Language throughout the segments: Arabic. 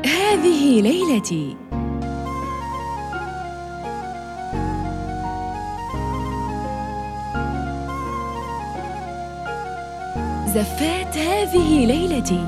هذه ليلتي. زفات هذه ليلتي.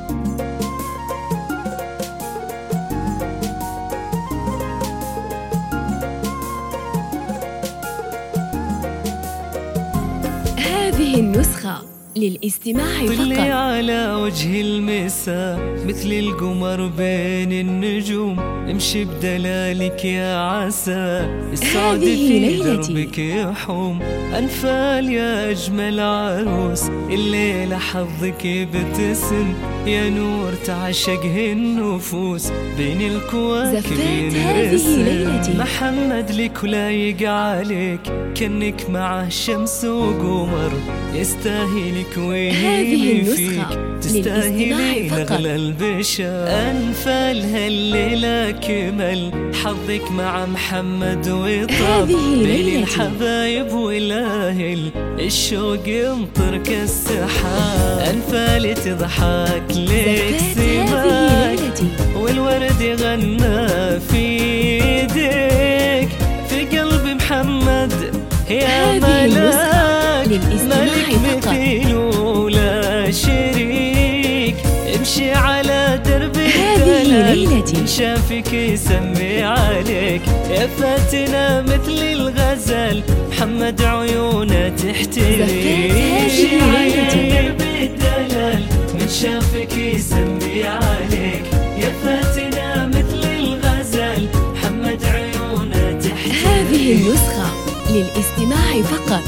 هذه النسخة للاستماع طلي فقط. على وجه المساء مثل القمر بين النجوم، امشي بدلالك يا عسى، السعد في دربك يحوم، أنفال يا أجمل عروس، الليلة حظك يبتسم، يا نور تعشقه النفوس، بين الكواكب ينرسم، محمد لك ولايق عليك، كأنك معه شمس وقمر، يستاهلك ويلي فيك، تستاهلين أغلى البشر، أنفال هالليلة كمل، حظك مع محمد وطاب، بين الحبايب والأهل الشوق يمطر كالسحاب، أنفال تضحك لك سماك، والورد يغنى في ايديك، في قلب محمد يا ملاك، ملك مثيل ولا شريك، امشي على درب الدلال، من شافك يسمي عليك، يا فاتنة مثل الغزال، محمد عيونه تحتريك، امشي على درب الدلال، من شافك يسمي عليك، يا فاتنة مثل الغزال، محمد عيونه تحتريك. هذه النسخة للاستماع فقط.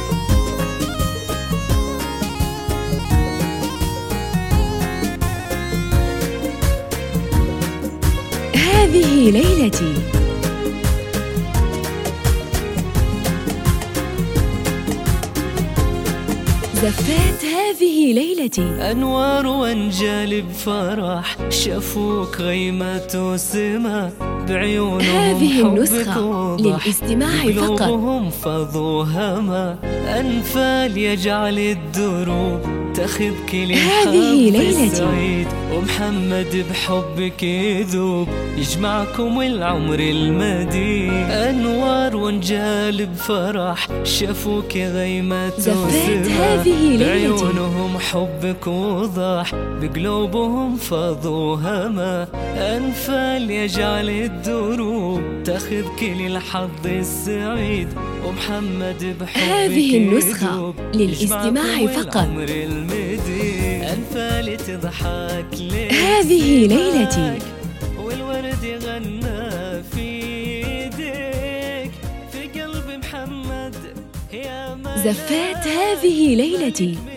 هذه ليلتي. زفات هذه ليلتي. أنوار وانجال بفرح، شافوك غيمة وسما، بعيونهم هذه النسخة للاستماع فقط. قلوبهم فضوا هما، أنفال يجعل الدروب تاخذك للحظ السعيد، ومحمد بحبك يذوب، يجمعكم العمر المديد، أنوار وانجال بفرح، شافوك غيمة وسما، بعيونهم حبك وضاح، بقلوبهم فضوا هما، أنفال يجعل الدروب تاخذك للحظ السعيد، ومحمد بحبك هذه النسخة للاستماع فقط. أنفال تضحك لك، هذه ليلتي. والورد يغنى في ايديك، في قلب محمد يا ملاك، زفات هذه ليلتي.